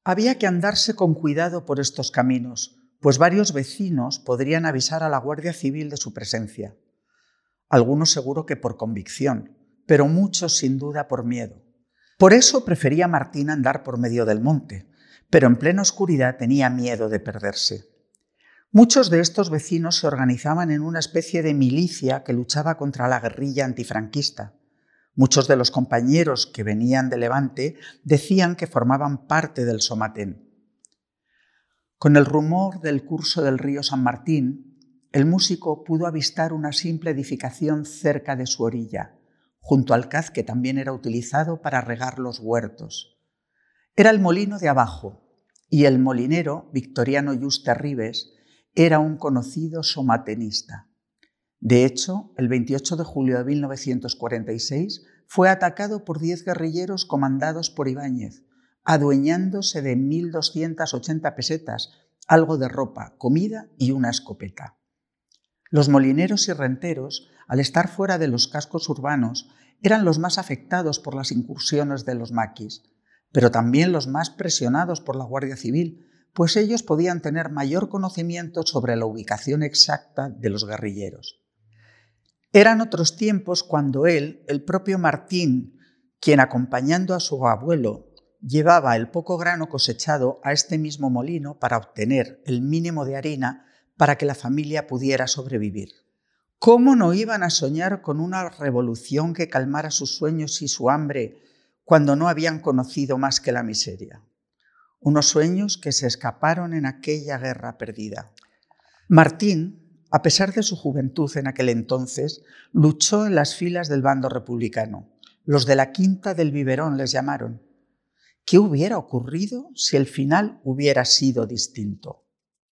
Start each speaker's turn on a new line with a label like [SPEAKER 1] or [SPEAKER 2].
[SPEAKER 1] Había que andarse con cuidado por estos caminos, pues varios vecinos podrían avisar a la Guardia Civil de su presencia. Algunos seguro que por convicción, pero muchos sin duda por miedo. Por eso prefería Martín andar por medio del monte, pero en plena oscuridad tenía miedo de perderse. Muchos de estos vecinos se organizaban en una especie de milicia que luchaba contra la guerrilla antifranquista. Muchos de los compañeros que venían de Levante decían que formaban parte del Somatén. Con el rumor del curso del río San Martín, el músico pudo avistar una simple edificación cerca de su orilla, junto al caz que también era utilizado para regar los huertos. Era el molino de abajo, y el molinero, Victoriano Yuste Ribes, era un conocido somatenista. De hecho, el 28 de julio de 1946 fue atacado por 10 guerrilleros comandados por Ibáñez, adueñándose de 1.280 pesetas, algo de ropa, comida y una escopeta. Los molineros y renteros, al estar fuera de los cascos urbanos, eran los más afectados por las incursiones de los maquis, pero también los más presionados por la Guardia Civil, pues ellos podían tener mayor conocimiento sobre la ubicación exacta de los guerrilleros. Eran otros tiempos cuando él, el propio Martín, quien acompañando a su abuelo llevaba el poco grano cosechado a este mismo molino para obtener el mínimo de harina para que la familia pudiera sobrevivir. ¿Cómo no iban a soñar con una revolución que calmara sus sueños y su hambre cuando no habían conocido más que la miseria? Unos sueños que se escaparon en aquella guerra perdida. Martín, a pesar de su juventud en aquel entonces, luchó en las filas del bando republicano. Los de la Quinta del Biberón les llamaron. ¿Qué hubiera ocurrido si el final hubiera sido distinto?